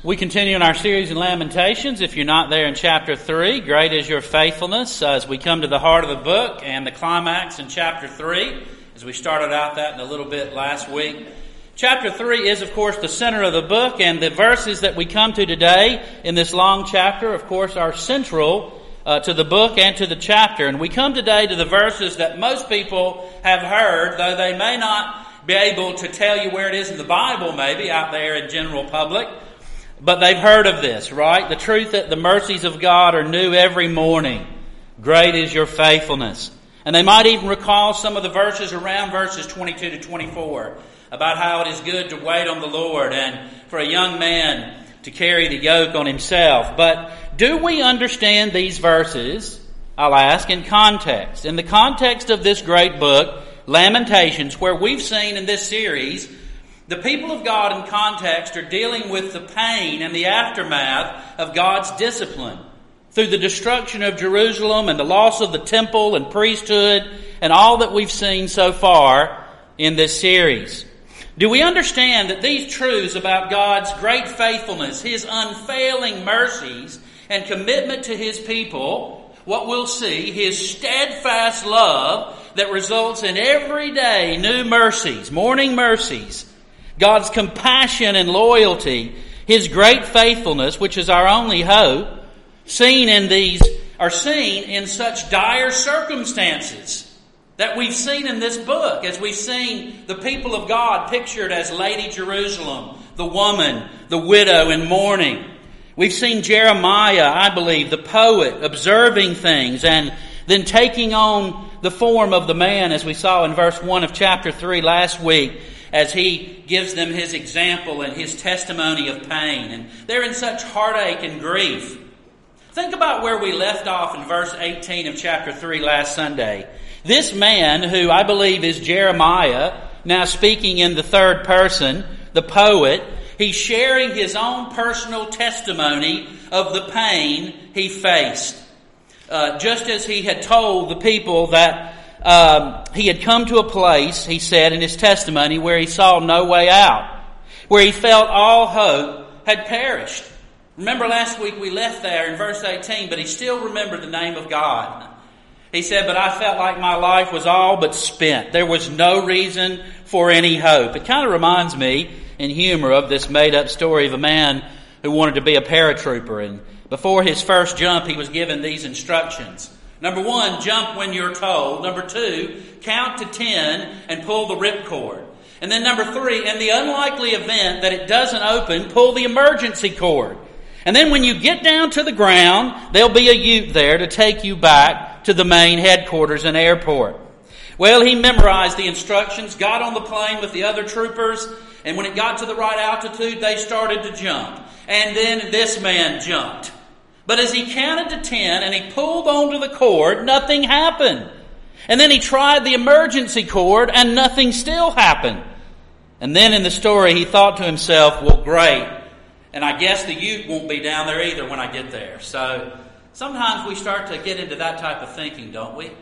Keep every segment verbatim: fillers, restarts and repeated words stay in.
We continue in our series in Lamentations. If you're not there in chapter three, great is your faithfulness uh, as we come to the heart of the book and the climax in chapter three, as we started out that in a little bit last week. Chapter three is, of course, the center of the book, and the verses that we come to today in this long chapter, of course, are central uh, to the book and to the chapter. And we come today to the verses that most people have heard, though they may not be able to tell you where it is in the Bible, maybe, out there in general public. But they've heard of this, right? The truth that the mercies of God are new every morning. Great is your faithfulness. And they might even recall some of the verses around verses twenty-two to twenty-four about how it is good to wait on the Lord and for a young man to carry the yoke on himself. But do we understand these verses, I'll ask, in context? In the context of this great book, Lamentations, where we've seen in this series the people of God in context are dealing with the pain and the aftermath of God's discipline through the destruction of Jerusalem and the loss of the temple and priesthood and all that we've seen so far in this series. Do we understand that these truths about God's great faithfulness, His unfailing mercies and commitment to His people, what we'll see, His steadfast love that results in everyday new mercies, morning mercies, God's compassion and loyalty, His great faithfulness, which is our only hope, seen in these, are seen in such dire circumstances that we've seen in this book, as we've seen the people of God pictured as Lady Jerusalem, the woman, the widow in mourning. We've seen Jeremiah, I believe, the poet, observing things and then taking on the form of the man, as we saw in verse one of chapter three last week, as he gives them his example and his testimony of pain. And they're in such heartache and grief. Think about where we left off in verse eighteen of chapter three last Sunday. This man, who I believe is Jeremiah, now speaking in the third person, the poet, he's sharing his own personal testimony of the pain he faced. Uh, just as he had told the people that Um, he had come to a place, he said in his testimony, where he saw no way out, where he felt all hope had perished. Remember last week we left there in verse eighteen, but he still remembered the name of God. He said, but I felt like my life was all but spent. There was no reason for any hope. It kind of reminds me in humor of this made-up story of a man who wanted to be a paratrooper, and before his first jump he was given these instructions. Number one, jump when you're told. Number two, count to ten and pull the ripcord. And then number three, in the unlikely event that it doesn't open, pull the emergency cord. And then when you get down to the ground, there'll be a ute there to take you back to the main headquarters and airport. Well, he memorized the instructions, got on the plane with the other troopers, and when it got to the right altitude, they started to jump. And then this man jumped. But as he counted to ten and he pulled onto the cord, nothing happened. And then he tried the emergency cord and nothing still happened. And then in the story he thought to himself, well, great. And I guess the ute won't be down there either when I get there. So sometimes we start to get into that type of thinking, don't we?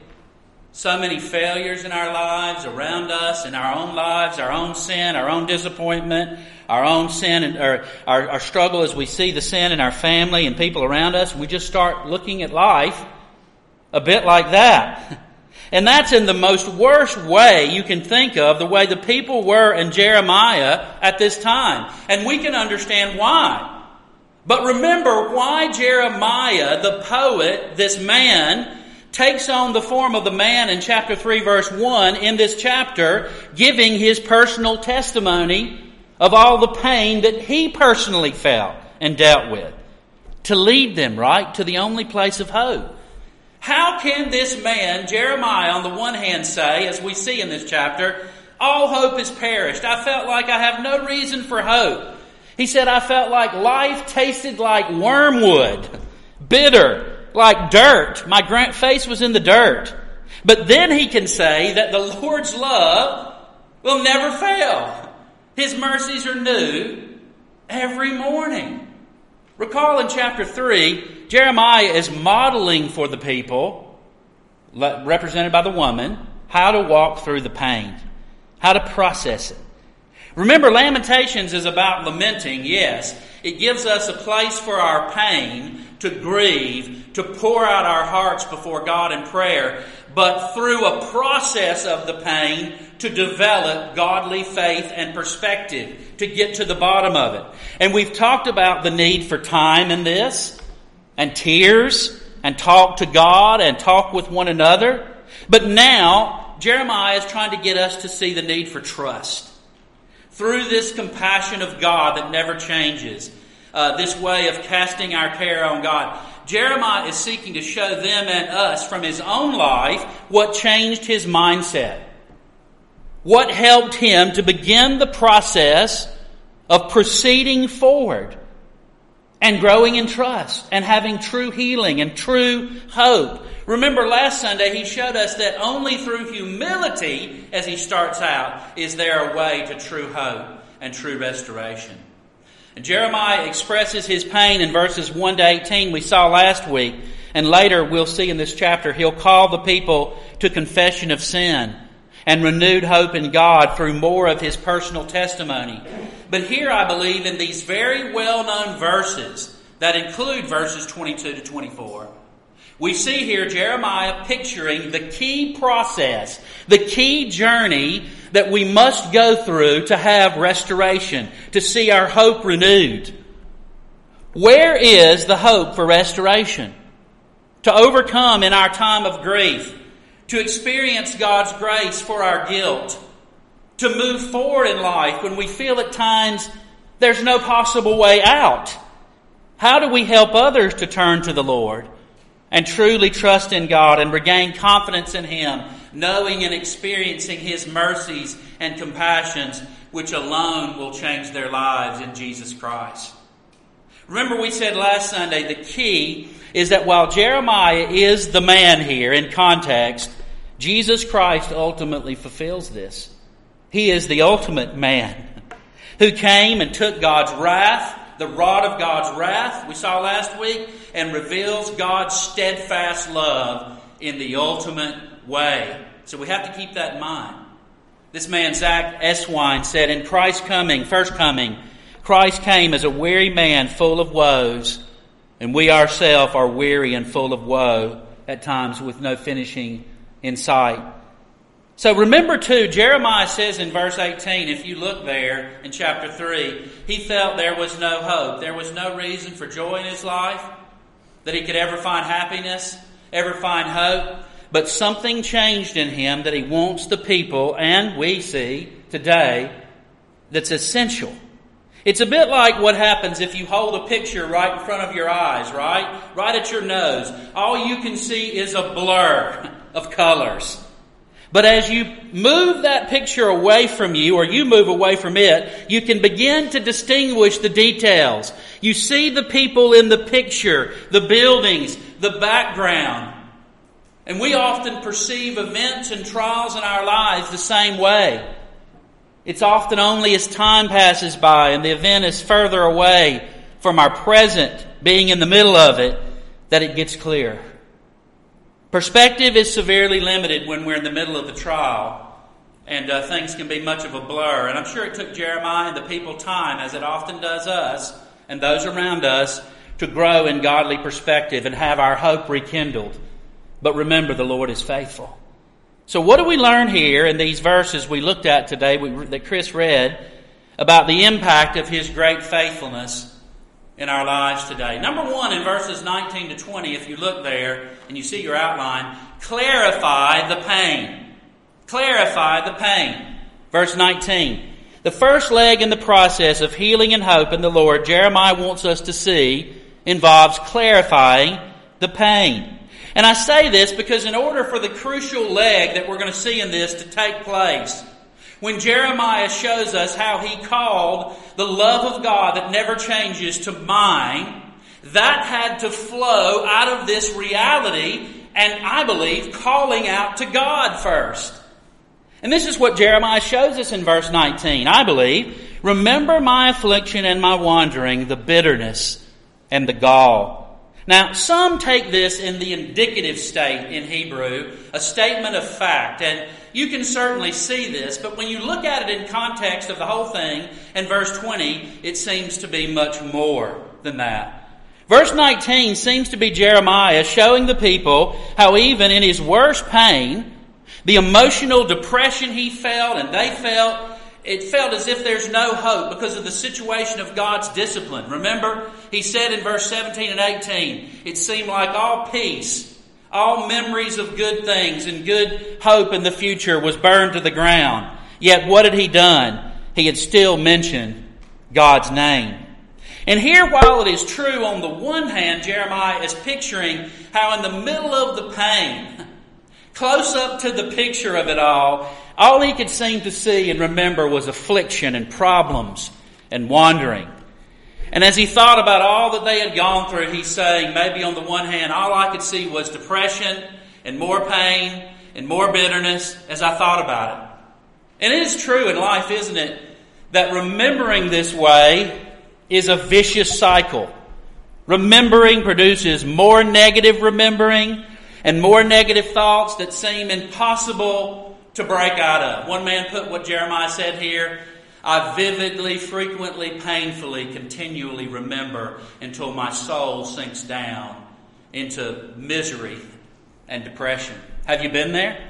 So many failures in our lives, around us, in our own lives, our own sin, our own disappointment, our own sin, and or our, our struggle as we see the sin in our family and people around us. We just start looking at life a bit like that. And that's in the most worst way you can think of, the way the people were in Jeremiah at this time. And we can understand why. But remember why Jeremiah, the poet, this man, takes on the form of the man in chapter three, verse one, in this chapter, giving his personal testimony of all the pain that he personally felt and dealt with, to lead them, right, to the only place of hope. How can this man, Jeremiah, on the one hand say, as we see in this chapter, all hope is perished. I felt like I have no reason for hope. He said, I felt like life tasted like wormwood, bitter, like dirt. My face was in the dirt. But then he can say that the Lord's love will never fail. His mercies are new every morning. Recall in chapter three, Jeremiah is modeling for the people, represented by the woman, how to walk through the pain, how to process it. Remember, Lamentations is about lamenting, yes. It gives us a place for our pain to grieve, to pour out our hearts before God in prayer, but through a process of the pain to develop godly faith and perspective, to get to the bottom of it. And we've talked about the need for time in this, and tears, and talk to God, and talk with one another. But now, Jeremiah is trying to get us to see the need for trust. Through this compassion of God that never changes, uh, this way of casting our care on God, Jeremiah is seeking to show them and us from his own life what changed his mindset. What helped him to begin the process of proceeding forward and growing in trust and having true healing and true hope. Remember last Sunday he showed us that only through humility as he starts out is there a way to true hope and true restoration. And Jeremiah expresses his pain in verses one to eighteen we saw last week. And later we'll see in this chapter he'll call the people to confession of sin and renewed hope in God through more of his personal testimony. But here I believe in these very well-known verses that include verses twenty-two to twenty-four, we see here Jeremiah picturing the key process, the key journey that we must go through to have restoration, to see our hope renewed. Where is the hope for restoration? To overcome in our time of grief, to experience God's grace for our guilt, to move forward in life when we feel at times there's no possible way out. How do we help others to turn to the Lord and truly trust in God and regain confidence in Him, knowing and experiencing His mercies and compassions, which alone will change their lives in Jesus Christ? Remember we said last Sunday the key is that while Jeremiah is the man here in context, Jesus Christ ultimately fulfills this. He is the ultimate man who came and took God's wrath, the rod of God's wrath, we saw last week, and reveals God's steadfast love in the ultimate way. So we have to keep that in mind. This man, Zach Eswine, said, in Christ's coming, first coming, Christ came as a weary man full of woes, and we ourselves are weary and full of woe at times with no finishing in sight. So remember too, Jeremiah says in verse eighteen, if you look there in chapter three, he felt there was no hope. There was no reason for joy in his life, that he could ever find happiness, ever find hope. But something changed in him that he wants the people, and we see today, that's essential. It's a bit like what happens if you hold a picture right in front of your eyes, right? Right at your nose. All you can see is a blur of colors. But as you move that picture away from you, or you move away from it, you can begin to distinguish the details. You see the people in the picture, the buildings, the background. And we often perceive events and trials in our lives the same way. It's often only as time passes by and the event is further away from our present, being in the middle of it, that it gets clear. Perspective is severely limited when we're in the middle of the trial, and uh, things can be much of a blur. And I'm sure it took Jeremiah and the people time, as it often does us and those around us, to grow in godly perspective and have our hope rekindled. But remember, the Lord is faithful. So what do we learn here in these verses we looked at today, we, that Chris read, about the impact of His great faithfulness in our lives today? Number one, in verses nineteen to twenty, if you look there and you see your outline, clarify the pain. Clarify the pain. Verse nineteen. The first leg in the process of healing and hope in the Lord, Jeremiah wants us to see, involves clarifying the pain. And I say this because in order for the crucial leg that we're going to see in this to take place, when Jeremiah shows us how he called the love of God that never changes to mine, that had to flow out of this reality and, I believe, calling out to God first. And this is what Jeremiah shows us in verse nineteen. I believe, remember my affliction and my wandering, the bitterness and the gall. Now, some take this in the indicative state in Hebrew, a statement of fact, and you can certainly see this, but when you look at it in context of the whole thing, in verse twenty, it seems to be much more than that. Verse nineteen seems to be Jeremiah showing the people how even in his worst pain, the emotional depression he felt and they felt, it felt as if there's no hope because of the situation of God's discipline. Remember, he said in verse seventeen and eighteen, it seemed like all peace, all memories of good things and good hope in the future was burned to the ground. Yet what had he done? He had still mentioned God's name. And here, while it is true on the one hand, Jeremiah is picturing how in the middle of the pain, close up to the picture of it all, all he could seem to see and remember was affliction and problems and wandering. And as he thought about all that they had gone through, he's saying, maybe on the one hand, all I could see was depression and more pain and more bitterness as I thought about it. And it is true in life, isn't it, that remembering this way is a vicious cycle. Remembering produces more negative remembering and more negative thoughts that seem impossible to break out of. One man put what Jeremiah said here, I vividly, frequently, painfully, continually remember until my soul sinks down into misery and depression. Have you been there?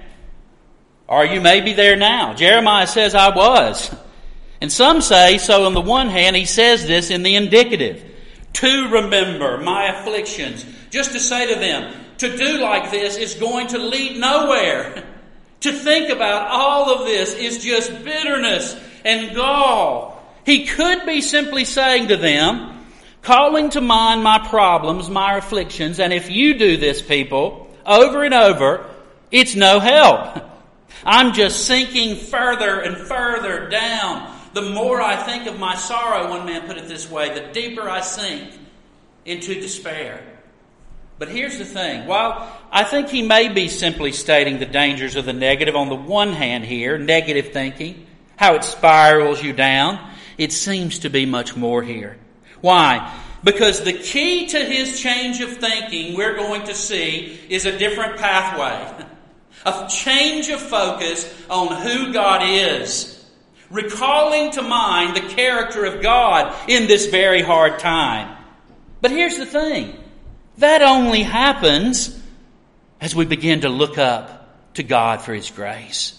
Or you may be there now. Jeremiah says, I was. And some say, so on the one hand, he says this in the indicative. To remember my afflictions. Just to say to them, to do like this is going to lead nowhere. To think about all of this is just bitterness and gall. He could be simply saying to them, calling to mind my problems, my afflictions, and if you do this, people, over and over, it's no help. I'm just sinking further and further down. The more I think of my sorrow, one man put it this way, the deeper I sink into despair. But here's the thing. While I think he may be simply stating the dangers of the negative on the one hand here, negative thinking, how it spirals you down, it seems to be much more here. Why? Because the key to his change of thinking, we're going to see, is a different pathway. A change of focus on who God is. Recalling to mind the character of God in this very hard time. But here's the thing. That only happens as we begin to look up to God for His grace.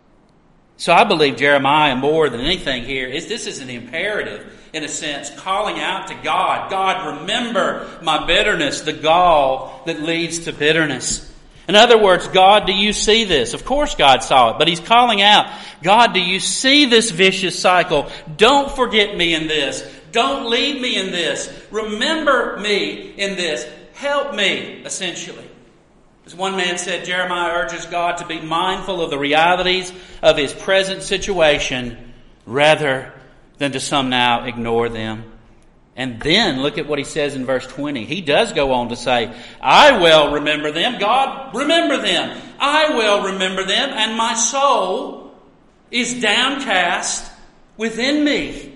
So I believe Jeremiah, more than anything here, is this is an imperative, in a sense, calling out to God. God, remember my bitterness, the gall that leads to bitterness. In other words, God, do you see this? Of course God saw it, but He's calling out, God, do you see this vicious cycle? Don't forget me in this. Don't leave me in this. Remember me in this. Help me, essentially. As one man said, Jeremiah urges God to be mindful of the realities of his present situation rather than to somehow ignore them. And then look at what he says in verse twenty. He does go on to say, I will remember them. God, remember them. I will remember them. And my soul is downcast within me.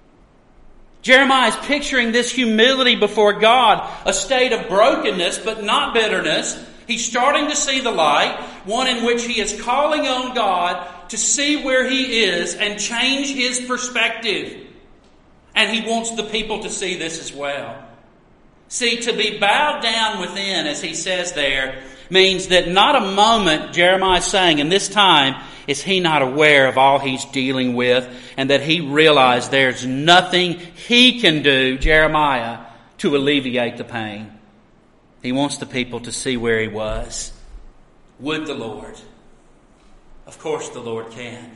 Jeremiah is picturing this humility before God, a state of brokenness but not bitterness. He's starting to see the light, one in which he is calling on God to see where he is and change his perspective. And he wants the people to see this as well. See, to be bowed down within, as he says there, means that not a moment, Jeremiah is saying, in this time, is he not aware of all he's dealing with, and that he realized there's nothing he can do, Jeremiah, to alleviate the pain. He wants the people to see where he was. Would the Lord? Of course the Lord can.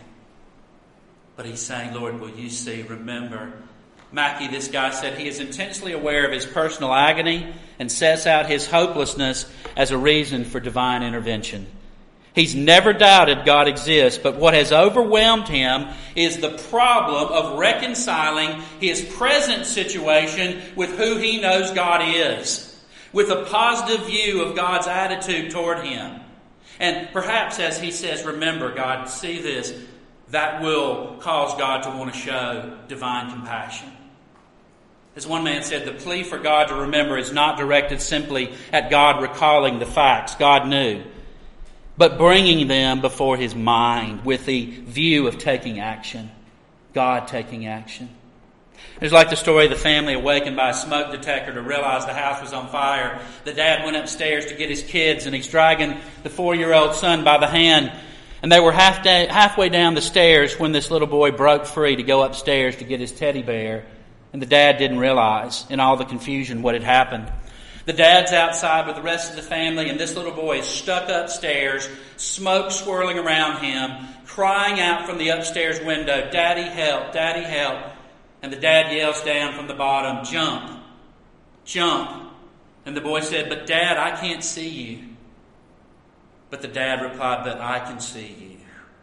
But he's saying, Lord, will you see, remember. Mackey, this guy, said he is intensely aware of his personal agony and sets out his hopelessness as a reason for divine intervention. He's never doubted God exists, but what has overwhelmed him is the problem of reconciling his present situation with who he knows God is, with a positive view of God's attitude toward him. And perhaps, as he says, remember, God, see this, that will cause God to want to show divine compassion. As one man said, the plea for God to remember is not directed simply at God recalling the facts God knew, but bringing them before his mind with the view of taking action. God taking action. It's like the story of the family awakened by a smoke detector to realize the house was on fire. The dad went upstairs to get his kids, and he's dragging the four-year-old son by the hand. And they were half da- halfway down the stairs when this little boy broke free to go upstairs to get his teddy bear. And the dad didn't realize, in all the confusion, what had happened. The dad's outside with the rest of the family, and this little boy is stuck upstairs, smoke swirling around him, crying out from the upstairs window, "Daddy, help! Daddy, help!" And the dad yells down from the bottom, "Jump! Jump!" And the boy said, "But Dad, I can't see you." But the dad replied, "But I can see you.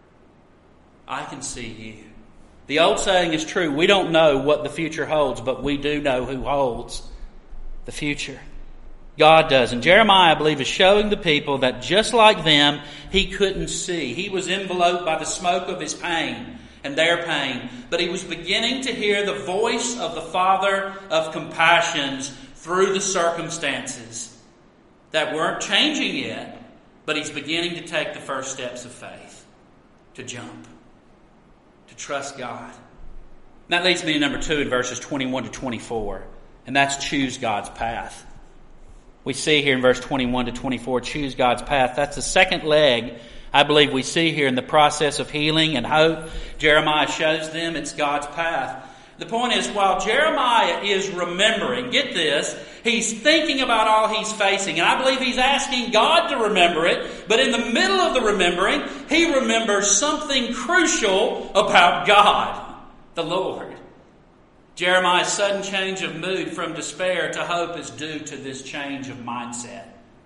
I can see you." The old saying is true. We don't know what the future holds, but we do know who holds the future. God does. And Jeremiah, I believe, is showing the people that just like them, he couldn't see. He was enveloped by the smoke of his pain and their pain. But he was beginning to hear the voice of the Father of compassions through the circumstances that weren't changing yet, but he's beginning to take the first steps of faith, to jump, to trust God. And that leads me to number two in verses twenty-one to twenty-four, and that's choose God's path. We see here in verse twenty-one to twenty-four, choose God's path. That's the second leg, I believe, we see here in the process of healing and hope. Jeremiah shows them it's God's path. The point is, while Jeremiah is remembering, get this, he's thinking about all he's facing. And I believe he's asking God to remember it. But in the middle of the remembering, he remembers something crucial about God, the Lord. Jeremiah's sudden change of mood from despair to hope is due to this change of mindset.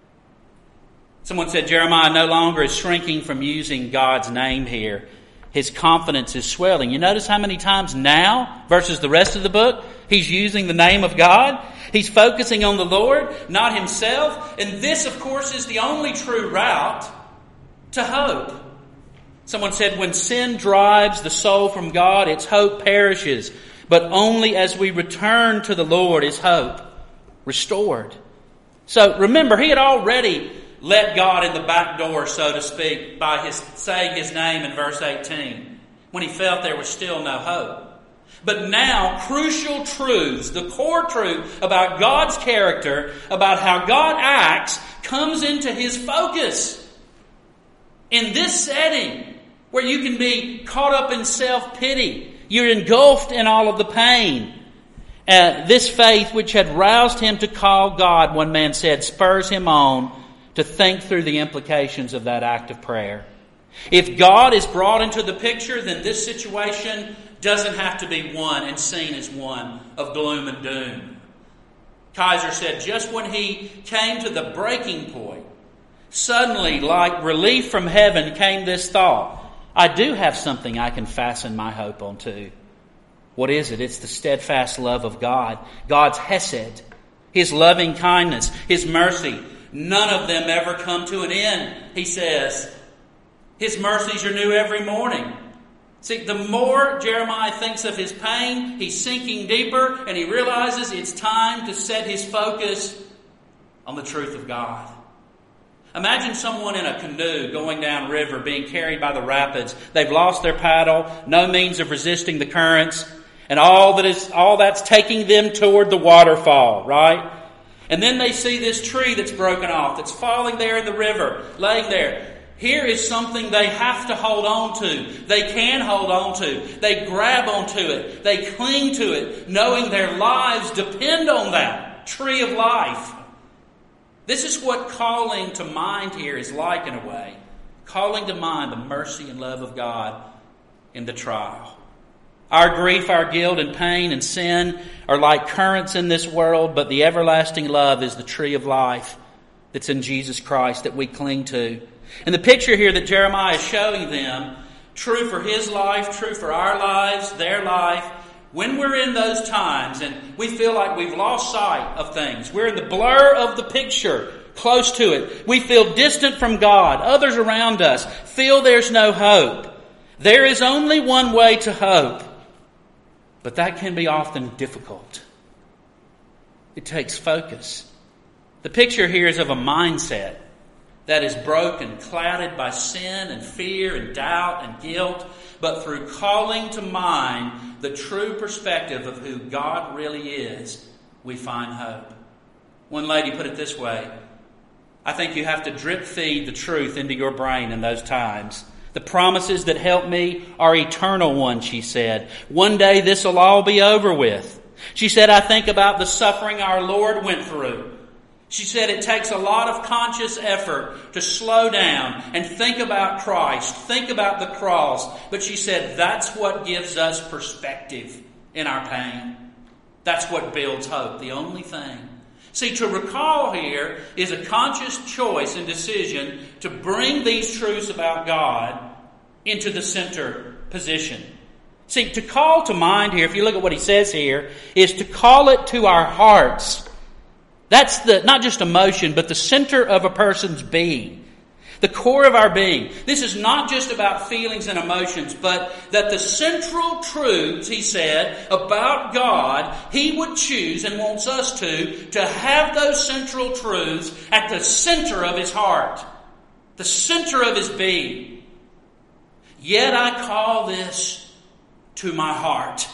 Someone said Jeremiah no longer is shrinking from using God's name here. His confidence is swelling. You notice how many times now versus the rest of the book, he's using the name of God. He's focusing on the Lord, not himself. And this, of course, is the only true route to hope. Someone said when sin drives the soul from God, its hope perishes. But only as we return to the Lord is hope restored. So remember, he had already let God in the back door, so to speak, by his saying his name in verse eighteen, when he felt there was still no hope. But now, crucial truths, the core truth about God's character, about how God acts, comes into his focus. In this setting, where you can be caught up in self-pity, you're engulfed in all of the pain. Uh, this faith, which had roused him to call God, one man said, spurs him on to think through the implications of that act of prayer. If God is brought into the picture, then this situation doesn't have to be one and seen as one of gloom and doom. Kaiser said, just when he came to the breaking point, suddenly, like relief from heaven, came this thought: I do have something I can fasten my hope onto. What is it? It's the steadfast love of God. God's hesed, his loving kindness, his mercy. None of them ever come to an end, he says. His mercies are new every morning. See, the more Jeremiah thinks of his pain, he's sinking deeper, and he realizes it's time to set his focus on the truth of God. Imagine someone in a canoe going down river, being carried by the rapids. They've lost their paddle, no means of resisting the currents, and all that is all that's taking them toward the waterfall, right? And then they see this tree that's broken off, that's falling there in the river, laying there. Here is something they have to hold on to. They can hold on to. They grab onto it. They cling to it, knowing their lives depend on that tree of life. This is what calling to mind here is like in a way. Calling to mind the mercy and love of God in the trial. Our grief, our guilt and pain and sin are like currents in this world, but the everlasting love is the tree of life that's in Jesus Christ that we cling to. And the picture here that Jeremiah is showing them, true for his life, true for our lives, their life, when we're in those times and we feel like we've lost sight of things, we're in the blur of the picture, close to it, we feel distant from God, others around us feel there's no hope. There is only one way to hope. But that can be often difficult. It takes focus. The picture here is of a mindset that is broken, clouded by sin and fear and doubt and guilt, but through calling to mind the true perspective of who God really is, we find hope. One lady put it this way: I think you have to drip feed the truth into your brain in those times. The promises that help me are eternal ones, she said. One day this will all be over with. She said, I think about the suffering our Lord went through. She said it takes a lot of conscious effort to slow down and think about Christ, think about the cross. But she said that's what gives us perspective in our pain. That's what builds hope, the only thing. See, to recall here is a conscious choice and decision to bring these truths about God into the center position. See, to call to mind here, if you look at what he says here, is to call it to our hearts. That's the not just emotion, but the center of a person's being. The core of our being. This is not just about feelings and emotions, but that the central truths, he said, about God, he would choose and wants us to, to have those central truths at the center of his heart. The center of his being. Yet I call this to my heart,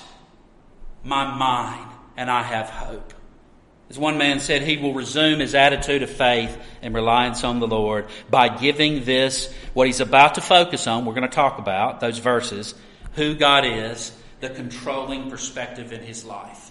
my mind, and I have hope. As one man said, he will resume his attitude of faith and reliance on the Lord by giving this, what he's about to focus on, we're going to talk about, those verses, who God is, the controlling perspective in his life.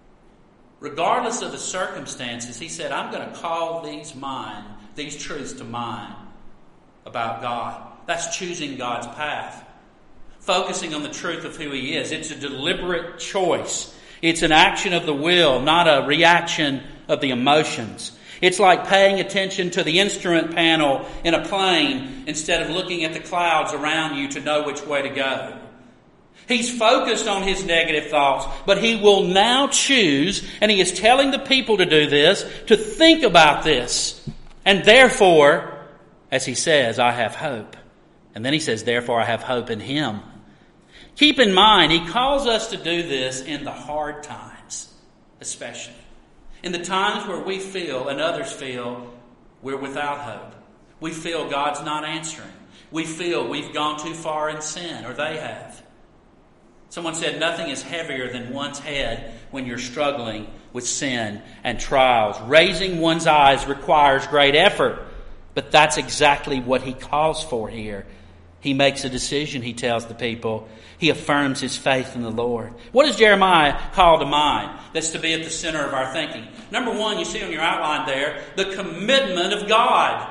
Regardless of the circumstances, he said, I'm going to call these mine, these truths to mind about God. That's choosing God's path. Focusing on the truth of who he is. It's a deliberate choice. It's an action of the will, not a reaction of the emotions. It's like paying attention to the instrument panel in a plane instead of looking at the clouds around you to know which way to go. He's focused on his negative thoughts, but he will now choose, and he is telling the people to do this, to think about this. And therefore, as he says, I have hope. And then he says, therefore I have hope in him. Keep in mind, he calls us to do this in the hard times, especially. In the times where we feel and others feel we're without hope. We feel God's not answering. We feel we've gone too far in sin, or they have. Someone said nothing is heavier than one's head when you're struggling with sin and trials. Raising one's eyes requires great effort, but that's exactly what he calls for here. He makes a decision, he tells the people. He affirms his faith in the Lord. What does Jeremiah call to mind that's to be at the center of our thinking? Number one, you see on your outline there, the commitment of God.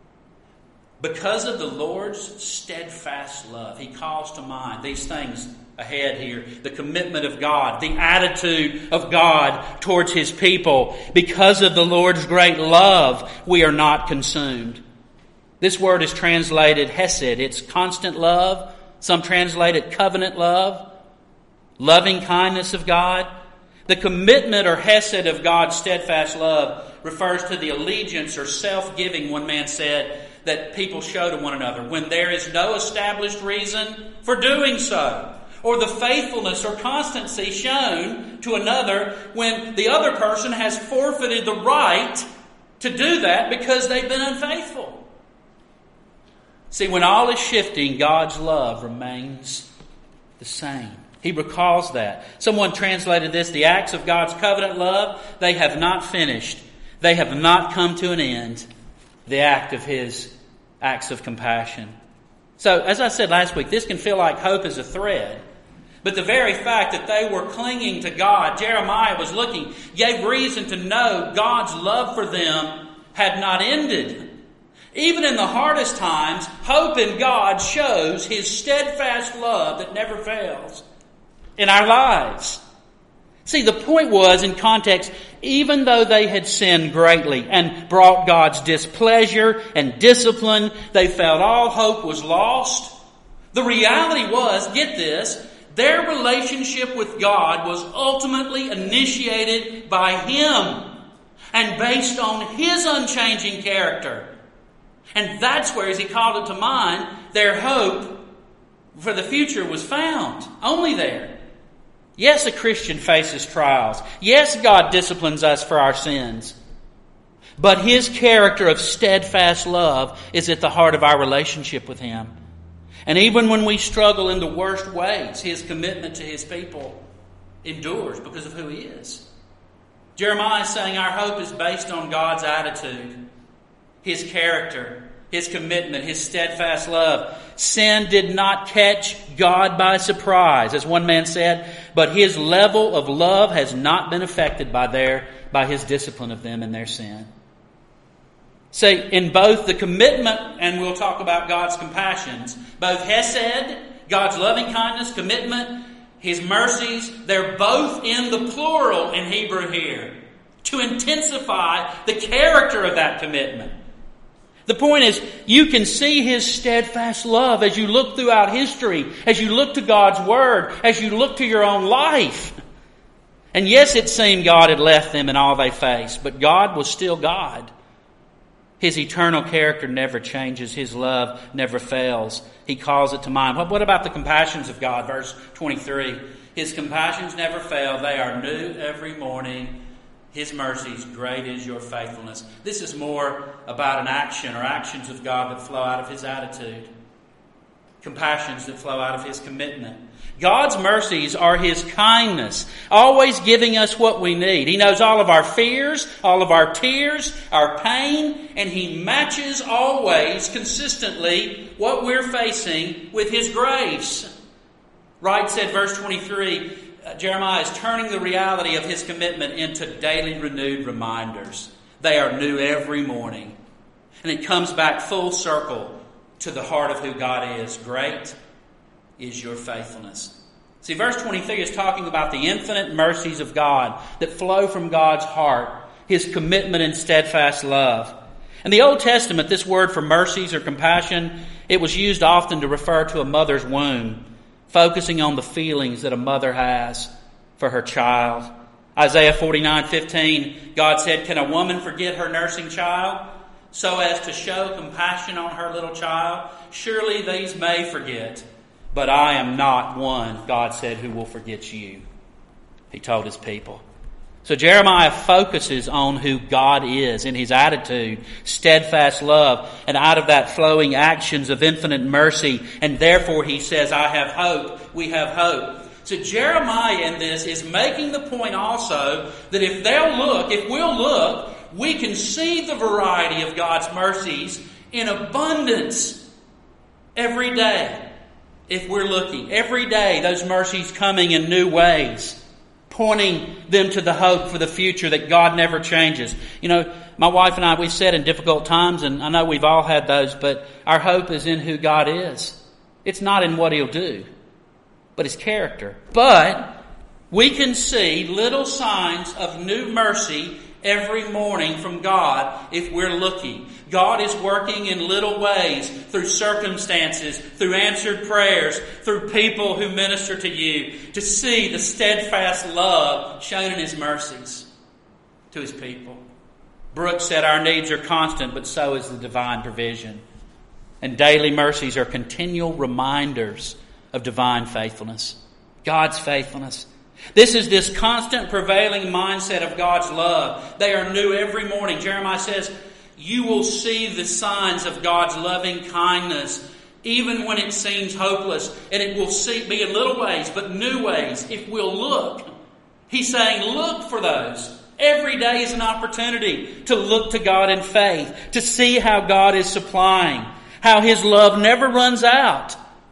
Because of the Lord's steadfast love, he calls to mind these things ahead here. The commitment of God, the attitude of God towards his people. Because of the Lord's great love, we are not consumed. This word is translated hesed. It's constant love. Some translate it covenant love. Loving kindness of God. The commitment or hesed of God's steadfast love refers to the allegiance or self-giving, one man said, that people show to one another when there is no established reason for doing so. Or the faithfulness or constancy shown to another when the other person has forfeited the right to do that because they've been unfaithful. See, when all is shifting, God's love remains the same. He recalls that. Someone translated this, the acts of God's covenant love, they have not finished. They have not come to an end. The act of his acts of compassion. So, as I said last week, this can feel like hope is a thread. But the very fact that they were clinging to God, Jeremiah was looking, gave reason to know God's love for them had not ended. Even in the hardest times, hope in God shows his steadfast love that never fails in our lives. See, the point was, in context, even though they had sinned greatly and brought God's displeasure and discipline, they felt all hope was lost. The reality was, get this, their relationship with God was ultimately initiated by him and based on his unchanging character. And that's where, as he called it to mind, their hope for the future was found. Only there. Yes, a Christian faces trials. Yes, God disciplines us for our sins. But His character of steadfast love is at the heart of our relationship with Him. And even when we struggle in the worst ways, His commitment to His people endures because of who He is. Jeremiah is saying our hope is based on God's attitude, His character, His commitment, His steadfast love. Sin did not catch God by surprise, as one man said, but His level of love has not been affected by their, by His discipline of them in their sin. See, in both the commitment, and we'll talk about God's compassions, both Hesed, God's loving kindness, commitment, His mercies, they're both in the plural in Hebrew here to intensify the character of that commitment. The point is, you can see His steadfast love as you look throughout history, as you look to God's Word, as you look to your own life. And yes, it seemed God had left them in all they faced, but God was still God. His eternal character never changes. His love never fails. He calls it to mind. What about the compassions of God? Verse twenty-three. His compassions never fail. They are new every morning. His mercies, great is your faithfulness. This is more about an action or actions of God that flow out of His attitude. Compassions that flow out of His commitment. God's mercies are His kindness, always giving us what we need. He knows all of our fears, all of our tears, our pain, and He matches always, consistently, what we're facing with His grace. Wright said, verse twenty-three, uh, Jeremiah is turning the reality of His commitment into daily renewed reminders. They are new every morning. And it comes back full circle to the heart of who God is. Great is your faithfulness. See, verse twenty-three is talking about the infinite mercies of God that flow from God's heart, His commitment and steadfast love. In the Old Testament, this word for mercies or compassion, it was used often to refer to a mother's womb, focusing on the feelings that a mother has for her child. Isaiah forty-nine fifteen, God said, "Can a woman forget her nursing child so as to show compassion on her little child? Surely these may forget. But I am not one," God said, "who will forget you." He told His people. So Jeremiah focuses on who God is in His attitude, steadfast love, and out of that flowing actions of infinite mercy. And therefore he says, I have hope. We have hope. So Jeremiah in this is making the point also that if they'll look, if we'll look, we can see the variety of God's mercies in abundance every day. If we're looking, every day those mercies coming in new ways, pointing them to the hope for the future that God never changes. You know, my wife and I, we've said in difficult times, and I know we've all had those, but our hope is in who God is. It's not in what He'll do, but His character. But we can see little signs of new mercy every morning from God if we're looking. God is working in little ways, through circumstances, through answered prayers, through people who minister to you, to see the steadfast love shown in His mercies to His people. Brooks said our needs are constant, but so is the divine provision. And daily mercies are continual reminders of divine faithfulness, God's faithfulness. This is this constant prevailing mindset of God's love. They are new every morning. Jeremiah says, you will see the signs of God's loving kindness even when it seems hopeless. And it will see, be in little ways, but new ways if we'll look. He's saying, look for those. Every day is an opportunity to look to God in faith, to see how God is supplying, how His love never runs out.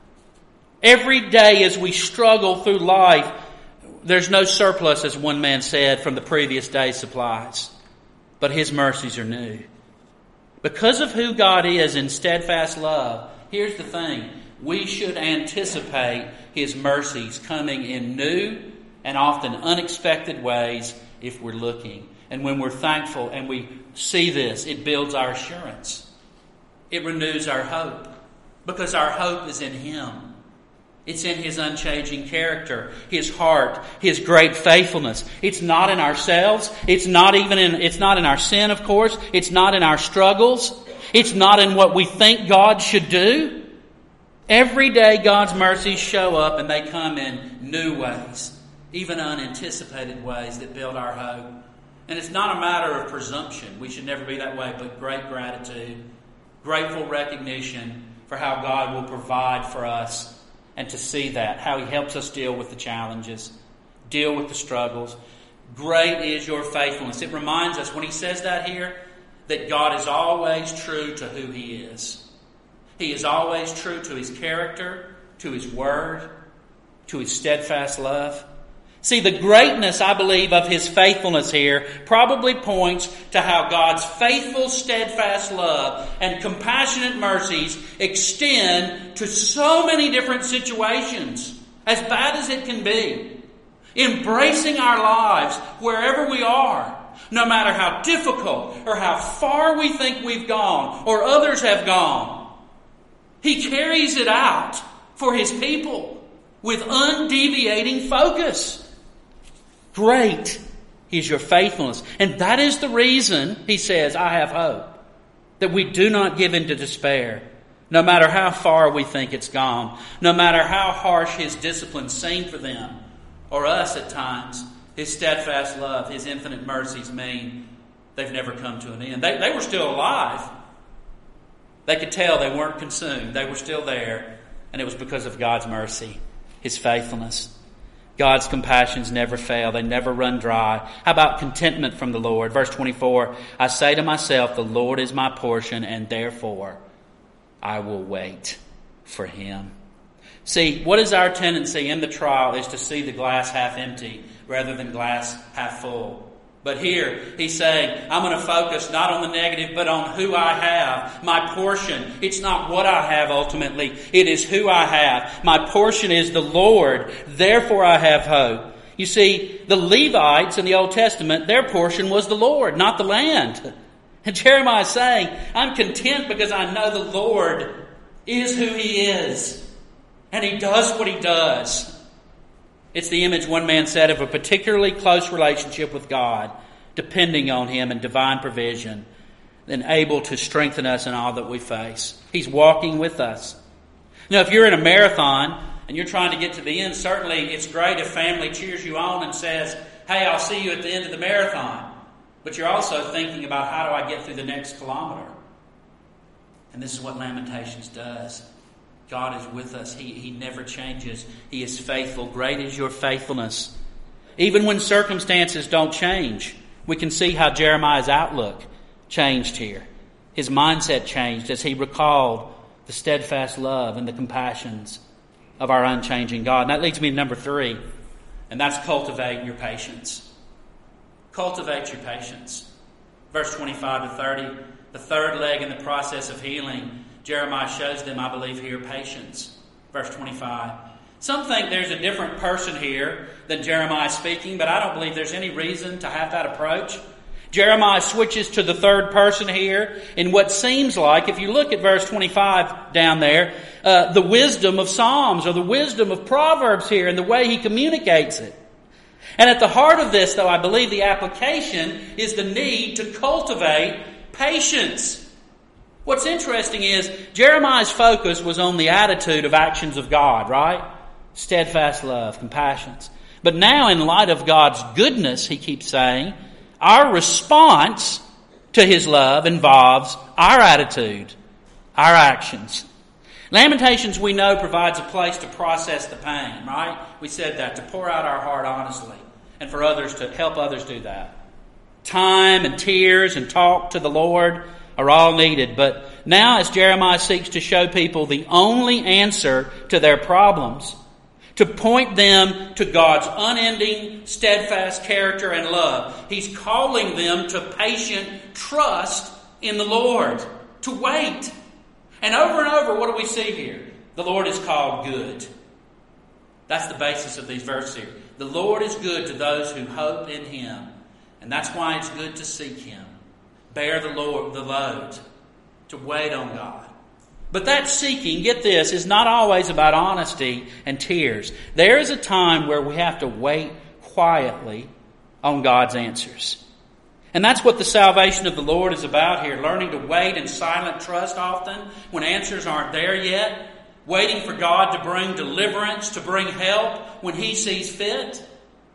Every day as we struggle through life, there's no surplus, as one man said, from the previous day's supplies. But His mercies are new. Because of who God is in steadfast love, here's the thing. We should anticipate His mercies coming in new and often unexpected ways if we're looking. And when we're thankful and we see this, it builds our assurance. It renews our hope. Because our hope is in Him. It's in His unchanging character, His heart, His great faithfulness. It's not in ourselves. It's not even in, it's not in our sin, of course. It's not in our struggles. It's not in what we think God should do. Every day God's mercies show up and they come in new ways. even unanticipated ways that build our hope. And it's not a matter of presumption. We should never be that way, but great gratitude, grateful recognition for how God will provide for us, and to see that, how He helps us deal with the challenges, deal with the struggles. Great is your faithfulness. It reminds us, when He says that here, that God is always true to who He is. He is always true to His character, to His word, to His steadfast love. See, the greatness, I believe, of His faithfulness here probably points to how God's faithful, steadfast love and compassionate mercies extend to so many different situations, as bad as it can be. Embracing our lives wherever we are, no matter how difficult or how far we think we've gone or others have gone. He carries it out for His people with undeviating focus. Great is your faithfulness. And that is the reason, He says, I have hope. That we do not give in to despair, no matter how far we think it's gone, no matter how harsh His discipline seemed for them, or us at times. His steadfast love, His infinite mercies mean they've never come to an end. They, they were still alive. They could tell they weren't consumed. They were still there. And it was because of God's mercy, His faithfulness. God's compassions never fail. They never run dry. How about contentment from the Lord? Verse twenty-four, I say to myself, the Lord is my portion, and therefore I will wait for Him. See, what is our tendency in the trial is to see the glass half empty rather than glass half full. But here, He's saying, I'm going to focus not on the negative, but on who I have, my portion. It's not what I have ultimately. It is who I have. My portion is the Lord. Therefore I have hope. You see, the Levites in the Old Testament, their portion was the Lord, not the land. And Jeremiah is saying, I'm content because I know the Lord is who He is. And He does what He does. It's the image one man said of a particularly close relationship with God, depending on Him and divine provision, and able to strengthen us in all that we face. He's walking with us. Now, if you're in a marathon and you're trying to get to the end, certainly it's great if family cheers you on and says, hey, I'll see you at the end of the marathon. But you're also thinking about, how do I get through the next kilometer? And this is what Lamentations does. God is with us. He, he never changes. He is faithful. Great is your faithfulness. Even when circumstances don't change, we can see how Jeremiah's outlook changed here. His mindset changed as he recalled the steadfast love and the compassions of our unchanging God. And that leads me to number three, and that's cultivate your patience. Cultivate your patience. Verse twenty-five to thirty, the third leg in the process of healing, Jeremiah shows them, I believe here, patience. Verse twenty-five. Some think there's a different person here than Jeremiah speaking, but I don't believe there's any reason to have that approach. Jeremiah switches to the third person here in what seems like, if you look at verse twenty-five down there, uh, the wisdom of Psalms or the wisdom of Proverbs here and the way he communicates it. And at the heart of this, though, I believe the application is the need to cultivate patience. What's interesting is Jeremiah's focus was on the attitude of actions of God, right? Steadfast love, compassions. But now in light of God's goodness, he keeps saying, our response to His love involves our attitude, our actions. Lamentations, we know, provides a place to process the pain, right? We said that, to pour out our heart honestly, and for others to help others do that. Time and tears and talk to the Lord are all needed. But now as Jeremiah seeks to show people the only answer to their problems, to point them to God's unending, steadfast character and love, he's calling them to patient trust in the Lord, to wait. And over and over, what do we see here? The Lord is called good. That's the basis of these verses here. The Lord is good to those who hope in Him. And that's why it's good to seek Him. Bear the Lord the load, to wait on God. But that seeking, get this, is not always about honesty and tears. There is a time where we have to wait quietly on God's answers. And that's what the salvation of the Lord is about here. Learning to wait in silent trust often when answers aren't there yet. Waiting for God to bring deliverance, to bring help when He sees fit.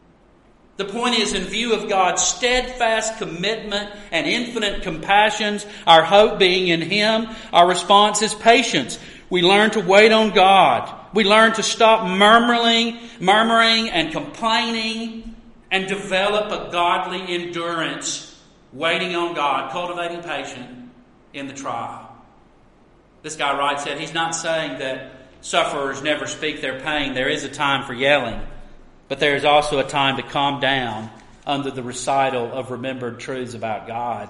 The point is, in view of God's steadfast commitment and infinite compassions, our hope being in Him, our response is patience. We learn to wait on God. We learn to stop murmuring, murmuring and complaining and develop a godly endurance, waiting on God, cultivating patience in the trial. This guy writes that he's not saying that sufferers never speak their pain. There is a time for yelling, but there is also a time to calm down under the recital of remembered truths about God.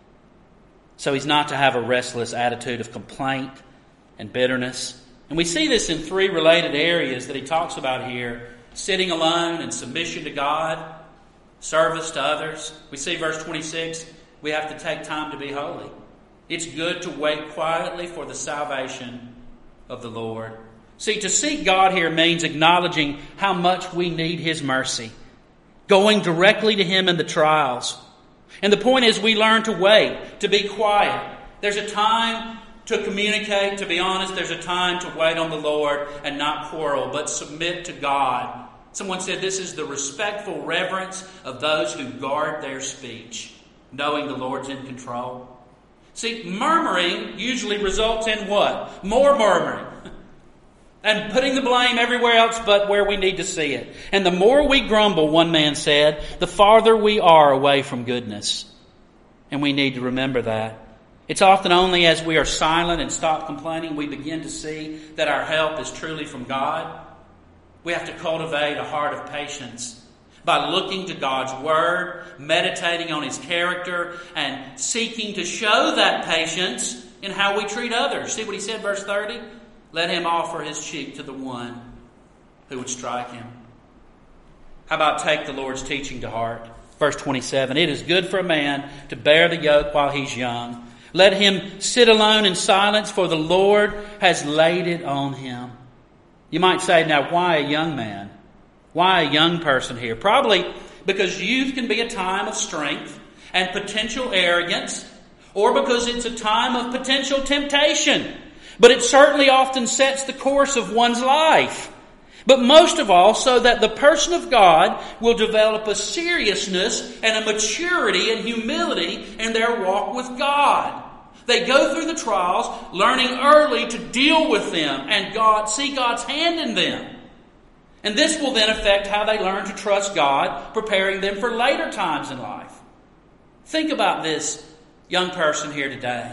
So he's not to have a restless attitude of complaint and bitterness. And we see this in three related areas that he talks about here: sitting alone and submission to God, service to others. We see verse twenty-six, we have to take time to be holy. It's good to wait quietly for the salvation of the Lord. See, to seek God here means acknowledging how much we need His mercy, going directly to Him in the trials. And the point is, we learn to wait, to be quiet. There's a time to communicate, to be honest. There's a time to wait on the Lord and not quarrel, but submit to God. Someone said this is the respectful reverence of those who guard their speech, knowing the Lord's in control. See, murmuring usually results in what? More murmuring. And putting the blame everywhere else but where we need to see it. And the more we grumble, one man said, the farther we are away from goodness. And we need to remember that. It's often only as we are silent and stop complaining we begin to see that our help is truly from God. We have to cultivate a heart of patience by looking to God's Word, meditating on His character, and seeking to show that patience in how we treat others. See what he said, verse thirty? Let him offer his cheek to the one who would strike him. How about take the Lord's teaching to heart? Verse twenty-seven, it is good for a man to bear the yoke while he's young. Let him sit alone in silence, for the Lord has laid it on him. You might say, now why a young man? Why a young person here? Probably because youth can be a time of strength and potential arrogance, or because it's a time of potential temptation. But it certainly often sets the course of one's life. But most of all, so that the person of God will develop a seriousness and a maturity and humility in their walk with God. They go through the trials, learning early to deal with them and God see God's hand in them. And this will then affect how they learn to trust God, preparing them for later times in life. Think about this young person here today.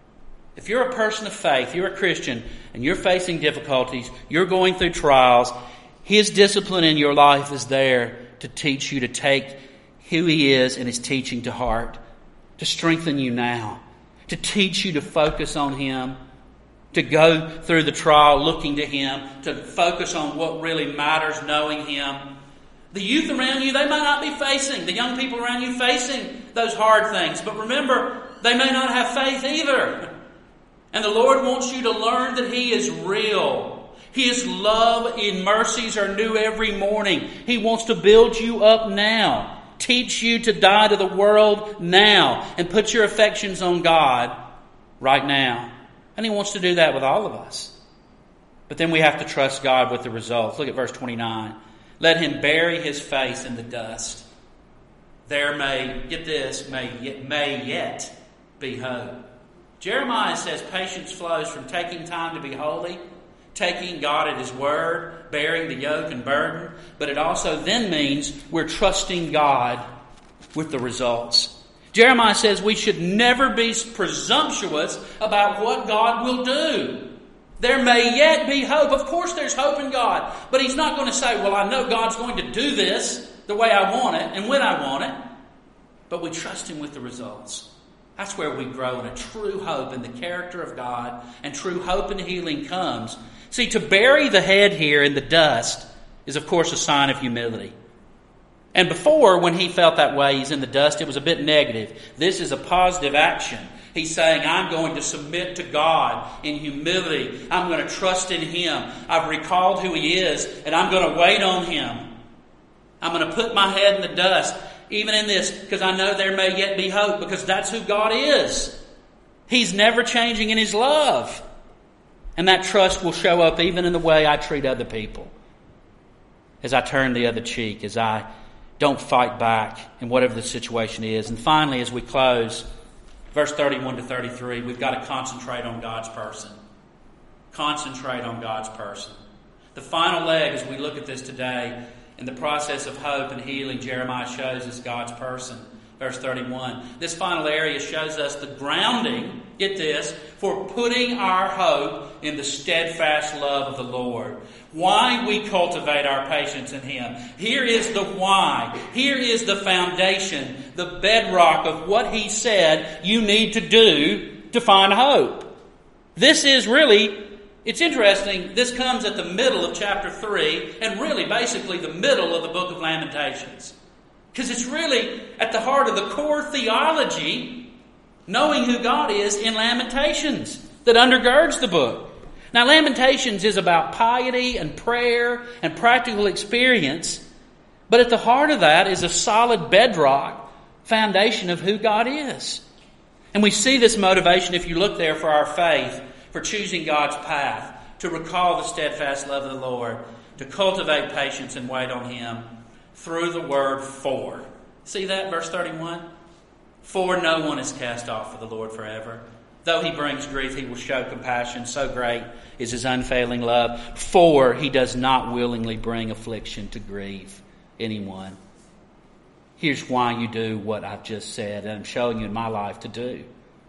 If you're a person of faith, you're a Christian, and you're facing difficulties, you're going through trials, His discipline in your life is there to teach you to take who He is and His teaching to heart, to strengthen you now, to teach you to focus on Him, to go through the trial looking to Him, to focus on what really matters, knowing Him. The youth around you, they may not be facing, the young people around you facing those hard things, but remember, they may not have faith either. And the Lord wants you to learn that He is real. His love and mercies are new every morning. He wants to build you up now. Teach you to die to the world now. And put your affections on God right now. And He wants to do that with all of us. But then we have to trust God with the results. Look at verse twenty-nine. Let him bury his face in the dust. There may, get this, may, may yet be hope. Jeremiah says patience flows from taking time to be holy, taking God at His word, bearing the yoke and burden, but it also then means we're trusting God with the results. Jeremiah says we should never be presumptuous about what God will do. There may yet be hope. Of course there's hope in God, but He's not going to say, well, I know God's going to do this the way I want it and when I want it, but we trust Him with the results. That's where we grow in a true hope in the character of God, and true hope and healing comes. See, to bury the head here in the dust is, of course, a sign of humility. And before, when he felt that way, he's in the dust, it was a bit negative. This is a positive action. He's saying, I'm going to submit to God in humility. I'm going to trust in Him. I've recalled who He is, and I'm going to wait on Him. I'm going to put my head in the dust. Even in this, because I know there may yet be hope, because that's who God is. He's never changing in His love. And that trust will show up even in the way I treat other people. As I turn the other cheek, as I Don't fight back in whatever the situation is. And finally, as we close, verse thirty-one to thirty-three, we've got to concentrate on God's person. Concentrate on God's person. The final leg, as we look at this today, in the process of hope and healing, Jeremiah shows us God's person. Verse thirty-one. This final area shows us the grounding, get this, for putting our hope in the steadfast love of the Lord. Why we cultivate our patience in Him. Here is the why. Here is the foundation, the bedrock of what He said you need to do to find hope. This is really, it's interesting, this comes at the middle of chapter three, and really basically the middle of the book of Lamentations. Because it's really at the heart of the core theology, knowing who God is in Lamentations, that undergirds the book. Now, Lamentations is about piety and prayer and practical experience, but at the heart of that is a solid bedrock foundation of who God is. And we see this motivation, if you look there, for our faith, for choosing God's path, to recall the steadfast love of the Lord, to cultivate patience and wait on Him, through the word for. See that, verse thirty-one? For no one is cast off for the Lord forever. Though He brings grief, He will show compassion. So great is His unfailing love. For He does not willingly bring affliction to grieve anyone. Here's why you do what I've just said, and I'm showing you in my life to do.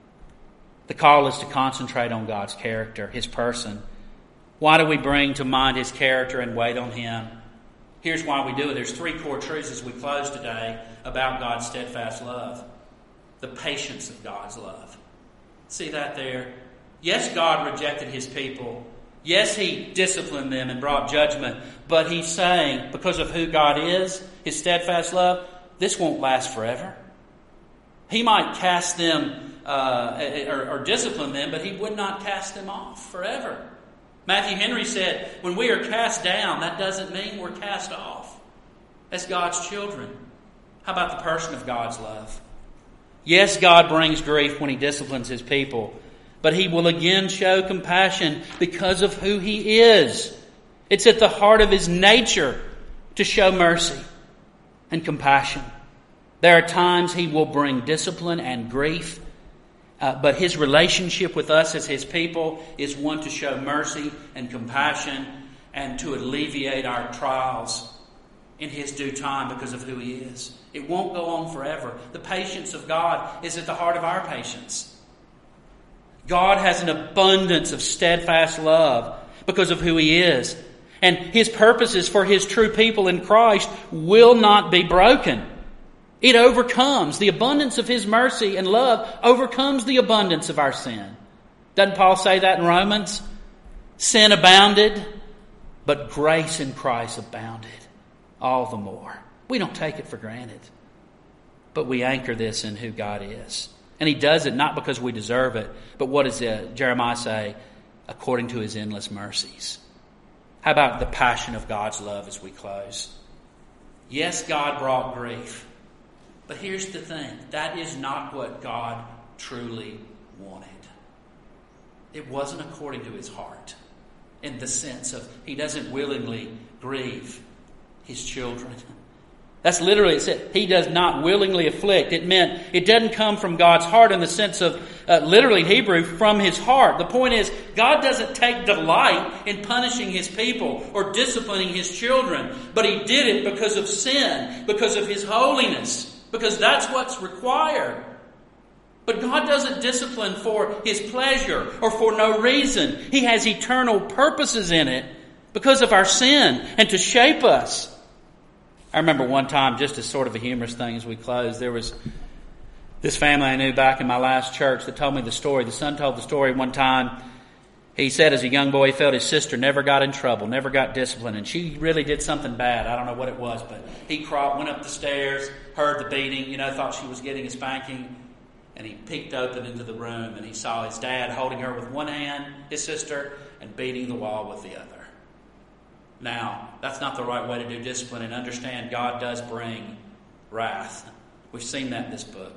The call is to concentrate on God's character, His person. Why do we bring to mind His character and wait on Him? Here's why we do it. There's three core truths as we close today about God's steadfast love. The patience of God's love. See that there? Yes, God rejected His people. Yes, He disciplined them and brought judgment. But He's saying, because of who God is, His steadfast love, this won't last forever. He might cast them uh, or, or discipline them, but He would not cast them off forever. Matthew Henry said, when we are cast down, that doesn't mean we're cast off. As God's children. How about the person of God's love? Yes, God brings grief when He disciplines His people, but He will again show compassion because of who He is. It's at the heart of His nature to show mercy and compassion. There are times He will bring discipline and grief, Uh, but His relationship with us as His people is one to show mercy and compassion and to alleviate our trials in His due time because of who He is. It won't go on forever. The patience of God is at the heart of our patience. God has an abundance of steadfast love because of who He is. And His purposes for His true people in Christ will not be broken. It overcomes. The abundance of His mercy and love overcomes the abundance of our sin. Doesn't Paul say that in Romans? Sin abounded, but grace in Christ abounded all the more. We don't take it for granted, but we anchor this in who God is. And He does it not because we deserve it, but what does Jeremiah say? According to His endless mercies. How about the passion of God's love as we close? Yes, God brought grief. But here's the thing. That is not what God truly wanted. It wasn't according to His heart. In the sense of He doesn't willingly grieve His children. That's literally, it said, He does not willingly afflict. It meant it doesn't come from God's heart in the sense of, uh, literally in Hebrew, from His heart. The point is, God doesn't take delight in punishing His people or disciplining His children. But He did it because of sin, because of His holiness. Because that's what's required. But God doesn't discipline for His pleasure or for no reason. He has eternal purposes in it because of our sin and to shape us. I remember one time, just as sort of a humorous thing as we closed, there was this family I knew back in my last church that told me the story. The son told the story one time. He said as a young boy, he felt his sister never got in trouble, never got disciplined, and she really did something bad. I don't know what it was, but he crawled, went up the stairs, heard the beating, you know, thought she was getting a spanking, and he peeked open into the room, and he saw his dad holding her with one hand, his sister, and beating the wall with the other. Now, that's not the right way to do discipline, and understand God does bring wrath. We've seen that in this book.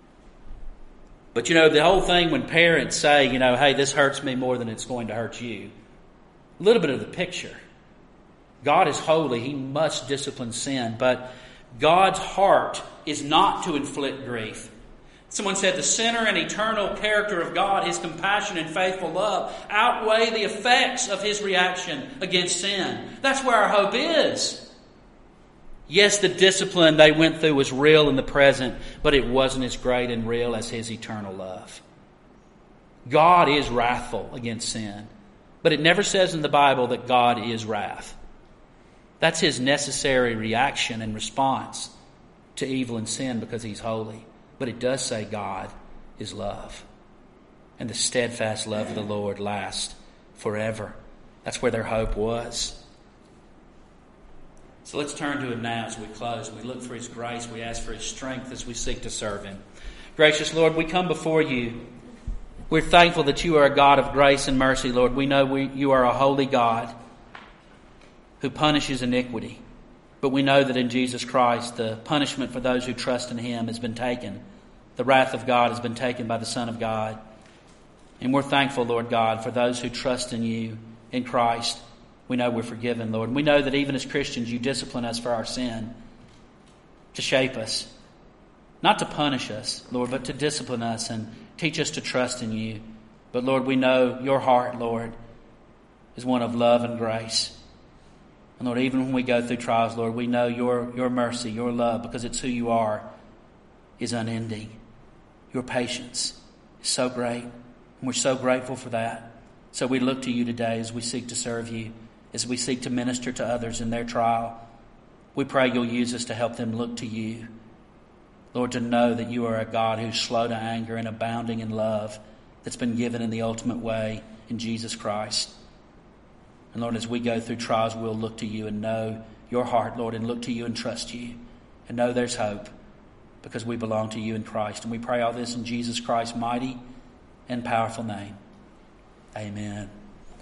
But, you know, the whole thing when parents say, you know, hey, this hurts me more than it's going to hurt you. A little bit of the picture. God is holy. He must discipline sin. But God's heart is not to inflict grief. Someone said the center and eternal character of God, His compassion and faithful love, outweigh the effects of His reaction against sin. That's where our hope is. Yes, the discipline they went through was real in the present, but it wasn't as great and real as His eternal love. God is wrathful against sin, but it never says in the Bible that God is wrath. That's His necessary reaction and response to evil and sin because He's holy. But it does say God is love. And the steadfast love of the Lord lasts forever. That's where their hope was. So let's turn to Him now as we close. We look for His grace. We ask for His strength as we seek to serve Him. Gracious Lord, we come before You. We're thankful that You are a God of grace and mercy, Lord. We know we, You are a holy God who punishes iniquity. But we know that in Jesus Christ, the punishment for those who trust in Him has been taken. The wrath of God has been taken by the Son of God. And we're thankful, Lord God, for those who trust in You, in Christ. We know we're forgiven, Lord. And we know that even as Christians, You discipline us for our sin, to shape us. Not to punish us, Lord, but to discipline us and teach us to trust in You. But Lord, we know Your heart, Lord, is one of love and grace. And Lord, even when we go through trials, Lord, we know Your, your mercy, Your love, because it's who You are, is unending. Your patience is so great. And we're so grateful for that. So we look to You today as we seek to serve You, as we seek to minister to others in their trial. We pray You'll use us to help them look to You. Lord, to know that You are a God who's slow to anger and abounding in love, that's been given in the ultimate way in Jesus Christ. And Lord, as we go through trials, we'll look to You and know Your heart, Lord, and look to You and trust You and know there's hope because we belong to You in Christ. And we pray all this in Jesus Christ's mighty and powerful name. Amen.